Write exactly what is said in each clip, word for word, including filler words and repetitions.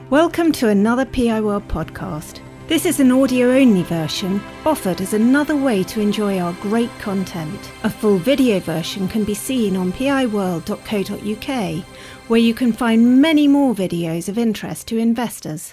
Welcome to another P I World podcast. This is an audio-only version offered as another way to enjoy our great content. A full video version can be seen on p i world dot co dot u k, where you can find many more videos of interest to investors.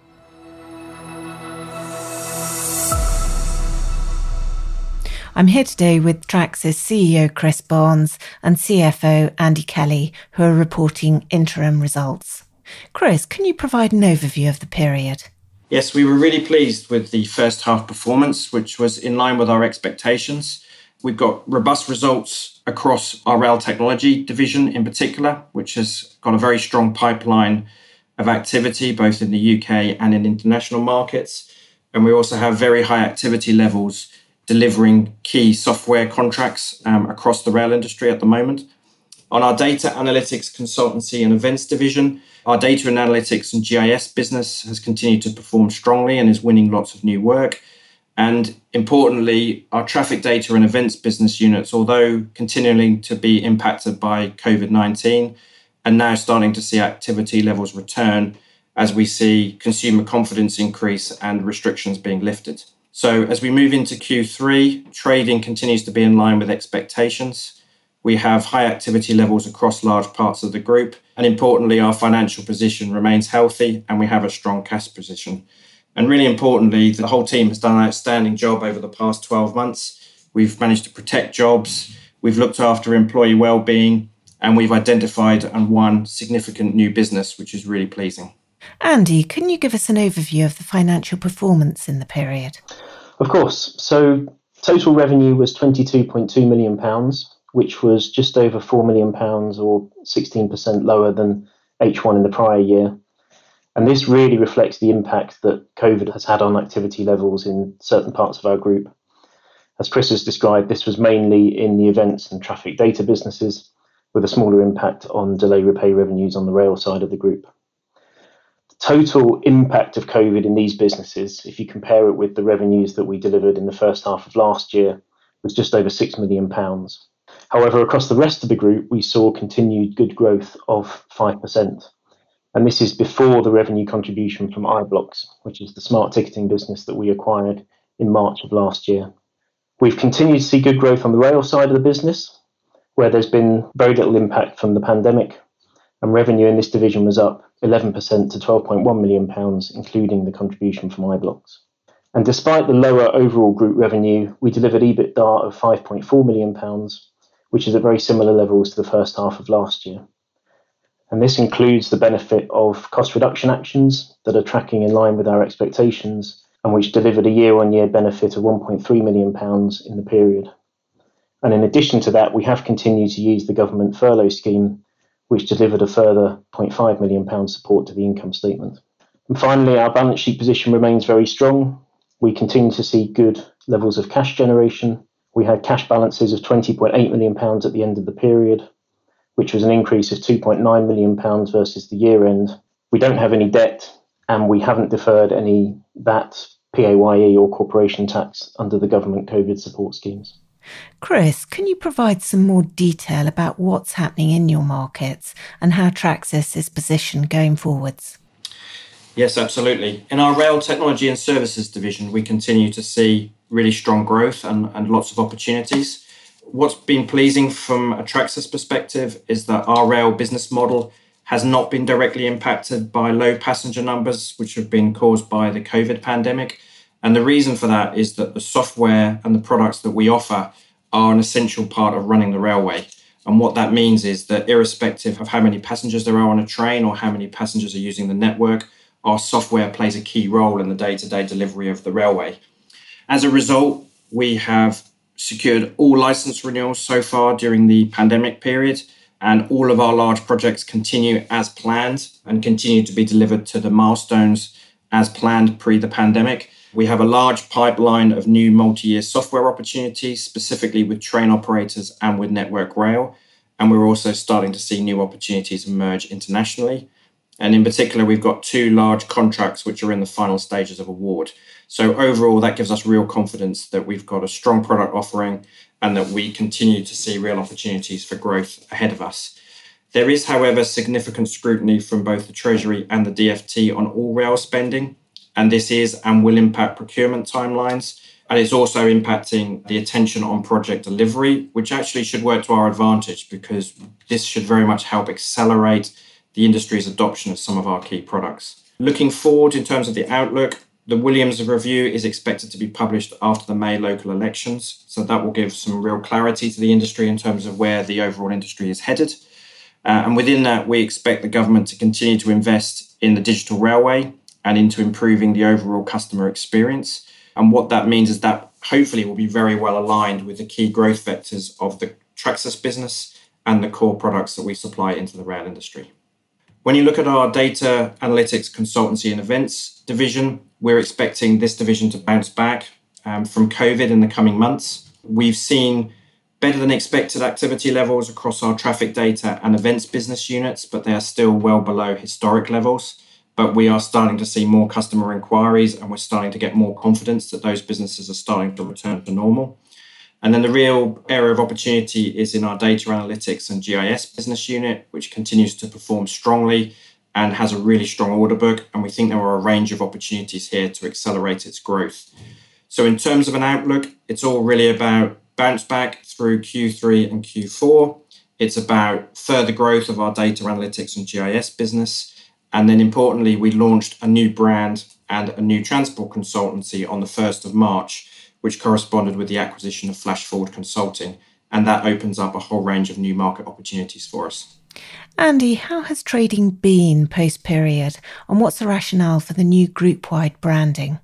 I'm here today with Tracsis C E O Chris Barnes and C F O Andy Kelly, who are reporting interim results. Chris, can you provide an overview of the period? Yes, we were really pleased with the first half performance, which was in line with our expectations. We've got robust results across our rail technology division in particular, which has got a very strong pipeline of activity, both in the U K and in international markets. And we also have very high activity levels delivering key software contracts um, across the rail industry at the moment. On our data analytics consultancy and events division, our data and analytics and G I S business has continued to perform strongly and is winning lots of new work. And importantly, our traffic data and events business units, although continuing to be impacted by covid nineteen, are now starting to see activity levels return as we see consumer confidence increase and restrictions being lifted. So as we move into Q three, trading continues to be in line with expectations. We have high activity levels across large parts of the group. And importantly, our financial position remains healthy and we have a strong cash position. And really importantly, the whole team has done an outstanding job over the past twelve months. We've managed to protect jobs, we've looked after employee well-being, and we've identified and won significant new business, which is really pleasing. Andy, can you give us an overview of the financial performance in the period? Of course. So total revenue was twenty-two point two million pounds, which was just over four million pounds or sixteen percent lower than H one in the prior year. And this really reflects the impact that COVID has had on activity levels in certain parts of our group. As Chris has described, this was mainly in the events and traffic data businesses, with a smaller impact on delay repay revenues on the rail side of the group. The total impact of COVID in these businesses, if you compare it with the revenues that we delivered in the first half of last year, was just over six million pounds. However, across the rest of the group, we saw continued good growth of five percent. And this is before the revenue contribution from iBlocks, which is the smart ticketing business that we acquired in March of last year. We've continued to see good growth on the rail side of the business, where there's been very little impact from the pandemic. And revenue in this division was up eleven percent to twelve point one million pounds, including the contribution from iBlocks. And despite the lower overall group revenue, we delivered EBITDA of five point four million pounds, which is at very similar levels to the first half of last year. And this includes the benefit of cost reduction actions that are tracking in line with our expectations and which delivered a year-on-year benefit of one point three million pounds in the period. And in addition to that, we have continued to use the government furlough scheme, which delivered a further zero point five million pounds support to the income statement. And finally, our balance sheet position remains very strong. We continue to see good levels of cash generation. We had cash balances of twenty point eight million pounds at the end of the period, which was an increase of two point nine million pounds versus the year end. We don't have any debt and we haven't deferred any V A T, P A Y E or corporation tax under the government COVID support schemes. Chris, can you provide some more detail about what's happening in your markets and how Tracsis is positioned going forwards? Yes, absolutely. In our rail technology and services division, we continue to see really strong growth and, and lots of opportunities. What's been pleasing from a Tracsis perspective is that our rail business model has not been directly impacted by low passenger numbers, which have been caused by the COVID pandemic. And the reason for that is that the software and the products that we offer are an essential part of running the railway. And what that means is that irrespective of how many passengers there are on a train or how many passengers are using the network, our software plays a key role in the day-to-day delivery of the railway. As a result, we have secured all license renewals so far during the pandemic period, and all of our large projects continue as planned and continue to be delivered to the milestones as planned pre the pandemic. We have a large pipeline of new multi-year software opportunities, specifically with train operators and with Network Rail. And we're also starting to see new opportunities emerge internationally. And in particular, we've got two large contracts which are in the final stages of award. So overall, that gives us real confidence that we've got a strong product offering and that we continue to see real opportunities for growth ahead of us. There is, however, significant scrutiny from both the Treasury and the D F T on all rail spending, and this is and will impact procurement timelines. And it's also impacting the attention on project delivery, which actually should work to our advantage because this should very much help accelerate the industry's adoption of some of our key products. Looking forward in terms of the outlook, the Williams Review is expected to be published after the May local elections. So that will give some real clarity to the industry in terms of where the overall industry is headed. Uh, and within that, we expect the government to continue to invest in the digital railway and into improving the overall customer experience. And what that means is that hopefully will be very well aligned with the key growth vectors of the Tracsis business and the core products that we supply into the rail industry. When you look at our data analytics, consultancy and events division, we're expecting this division to bounce back um, from COVID in the coming months. We've seen better than expected activity levels across our traffic data and events business units, but they are still well below historic levels. But we are starting to see more customer inquiries and we're starting to get more confidence that those businesses are starting to return to normal. And then the real area of opportunity is in our data analytics and G I S business unit, which continues to perform strongly and has a really strong order book. And we think there are a range of opportunities here to accelerate its growth. So in terms of an outlook, it's all really about bounce back through Q three and Q four. It's about further growth of our data analytics and G I S business. And then importantly, we launched a new brand and a new transport consultancy on the first of March, which corresponded with the acquisition of Flash Forward Consulting. And that opens up a whole range of new market opportunities for us. Andy, how has trading been post-period and what's the rationale for the new group-wide branding?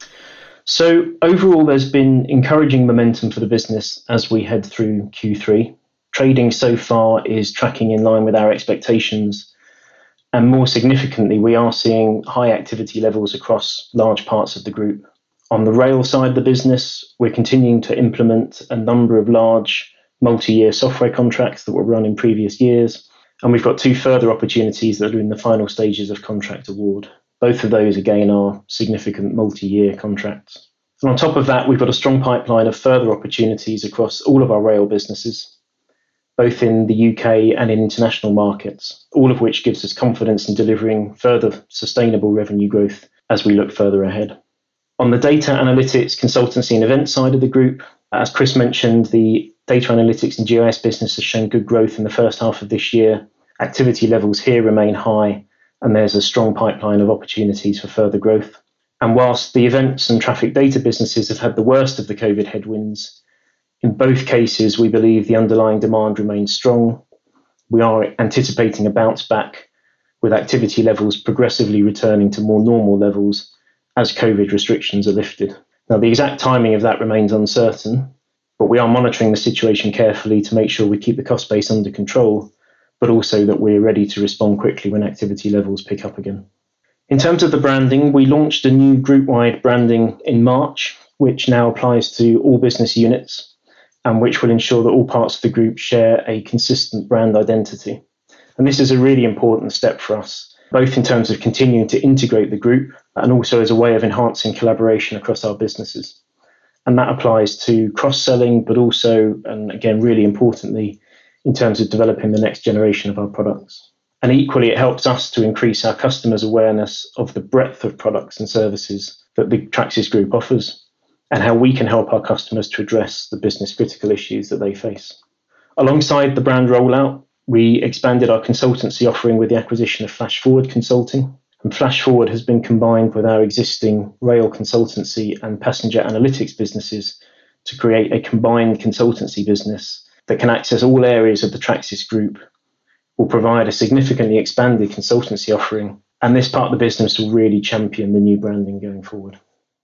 So overall, there's been encouraging momentum for the business as we head through Q three. Trading so far is tracking in line with our expectations. And more significantly, we are seeing high activity levels across large parts of the group. On the rail side of the business, we're continuing to implement a number of large multi-year software contracts that were run in previous years. And we've got two further opportunities that are in the final stages of contract award. Both of those, again, are significant multi-year contracts. And on top of that, we've got a strong pipeline of further opportunities across all of our rail businesses, both in the U K and in international markets, all of which gives us confidence in delivering further sustainable revenue growth as we look further ahead. On the data analytics, consultancy and events side of the group, as Chris mentioned, the data analytics and G I S business has shown good growth in the first half of this year. Activity levels here remain high, and there's a strong pipeline of opportunities for further growth. And whilst the events and traffic data businesses have had the worst of the COVID headwinds, in both cases, we believe the underlying demand remains strong. We are anticipating a bounce back with activity levels progressively returning to more normal levels as COVID restrictions are lifted. Now, the exact timing of that remains uncertain, but we are monitoring the situation carefully to make sure we keep the cost base under control, but also that we're ready to respond quickly when activity levels pick up again. In terms of the branding, we launched a new group-wide branding in March, which now applies to all business units, and which will ensure that all parts of the group share a consistent brand identity. And this is a really important step for us, both in terms of continuing to integrate the group and also as a way of enhancing collaboration across our businesses. And that applies to cross-selling, but also, and again, really importantly, in terms of developing the next generation of our products. And equally, it helps us to increase our customers' awareness of the breadth of products and services that the Tracsis Group offers, and how we can help our customers to address the business critical issues that they face. Alongside the brand rollout, we expanded our consultancy offering with the acquisition of Flash Forward Consulting. And Flash Forward has been combined with our existing rail consultancy and passenger analytics businesses to create a combined consultancy business that can access all areas of the Tracsis Group, will provide a significantly expanded consultancy offering, and this part of the business will really champion the new branding going forward.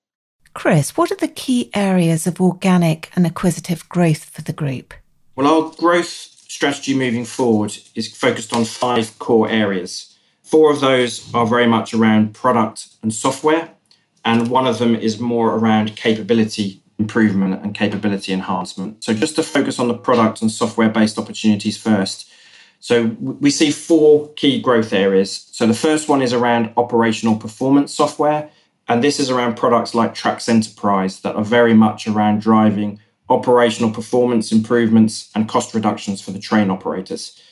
Chris, what are the key areas of organic and acquisitive growth for the group? Well, our growth strategy moving forward is focused on five core areas. Four of those are very much around product and software, and one of them is more around capability improvement and capability enhancement. So just to focus on the product and software-based opportunities first. So we see four key growth areas. So the first one is around operational performance software. And this is around products like Trax Enterprise that are very much around driving operational performance improvements and cost reductions for the train operators.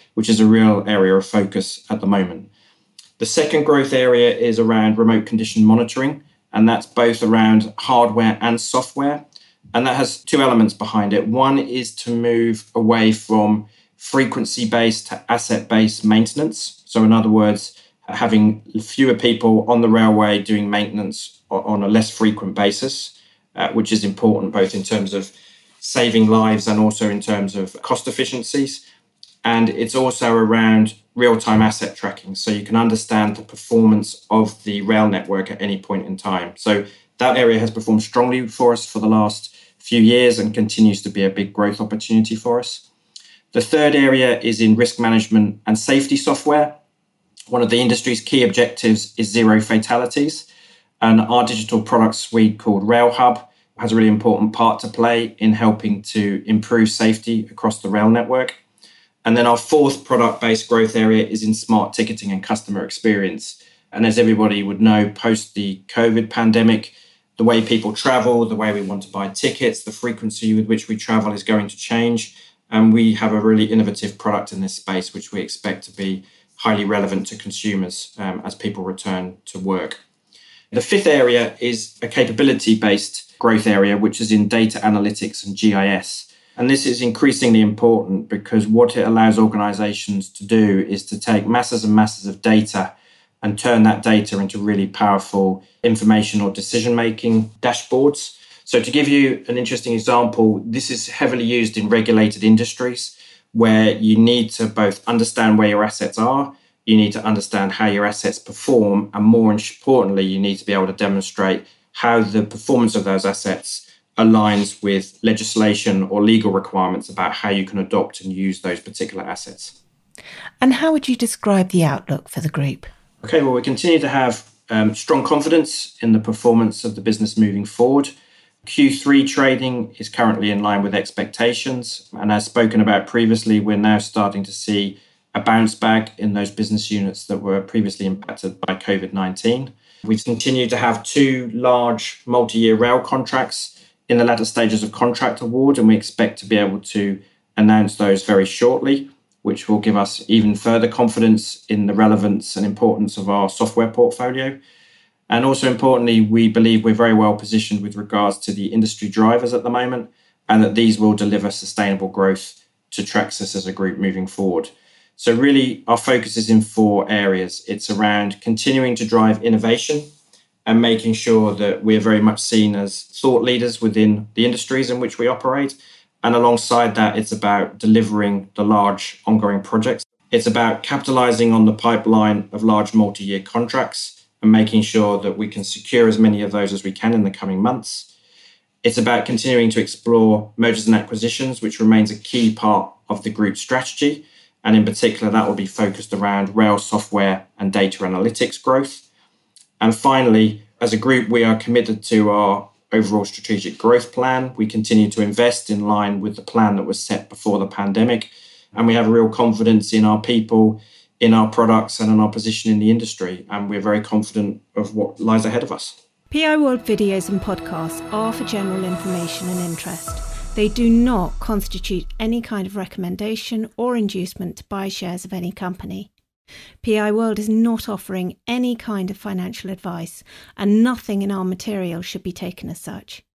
which is a real area of focus at the moment. The second growth area is around remote condition monitoring, and that's both around hardware and software. And that has two elements behind it. One is to move away from frequency-based to asset-based maintenance. So in other words, having fewer people on the railway doing maintenance on a less frequent basis, uh, which is important both in terms of saving lives and also in terms of cost efficiencies. And it's also around real-time asset tracking, so you can understand the performance of the rail network at any point in time. So that area has performed strongly for us for the last few years and continues to be a big growth opportunity for us. The third area is in risk management and safety software. One of the industry's key objectives is zero fatalities, and our digital product suite called RailHub has a really important part to play in helping to improve safety across the rail network. And then our fourth product-based growth area is in smart ticketing and customer experience. And as everybody would know, post the COVID pandemic, the way people travel, the way we want to buy tickets, the frequency with which we travel is going to change. And we have a really innovative product in this space, which we expect to be highly relevant to consumers um, as people return to work. The fifth area is a capability-based growth area, which is in data analytics and G I S. And this is increasingly important because what it allows organizations to do is to take masses and masses of data and turn that data into really powerful information or decision-making dashboards. So to give you an interesting example, this is heavily used in regulated industries where you need to both understand where your assets are, you need to understand how your assets perform, and more importantly, you need to be able to demonstrate how the performance of those assets aligns with legislation or legal requirements about how you can adopt and use those particular assets. And how would you describe the outlook for the group? Okay, well, we continue to have um, strong confidence in the performance of the business moving forward. Q three trading is currently in line with expectations. And as spoken about previously, we're now starting to see a bounce back in those business units that were previously impacted by COVID nineteen. We've continued to have two large multi-year rail contracts in the latter stages of contract award, and we expect to be able to announce those very shortly, which will give us even further confidence in the relevance and importance of our software portfolio. And also importantly, we believe we're very well positioned with regards to the industry drivers at the moment, and that these will deliver sustainable growth to Tracsis as a group moving forward. So really, our focus is in four areas. It's around continuing to drive innovation and making sure that we're very much seen as thought leaders within the industries in which we operate. And alongside that, it's about delivering the large ongoing projects. It's about capitalizing on the pipeline of large multi-year contracts and making sure that we can secure as many of those as we can in the coming months. It's about continuing to explore mergers and acquisitions, which remains a key part of the group strategy. And in particular, that will be focused around rail software and data analytics growth. And finally, as a group, we are committed to our overall strategic growth plan. We continue to invest in line with the plan that was set before the pandemic. And we have a real confidence in our people, in our products, and in our position in the industry. And we're very confident of what lies ahead of us. P I World videos and podcasts are for general information and interest. They do not constitute any kind of recommendation or inducement to buy shares of any company. P I World is not offering any kind of financial advice, and nothing in our material should be taken as such.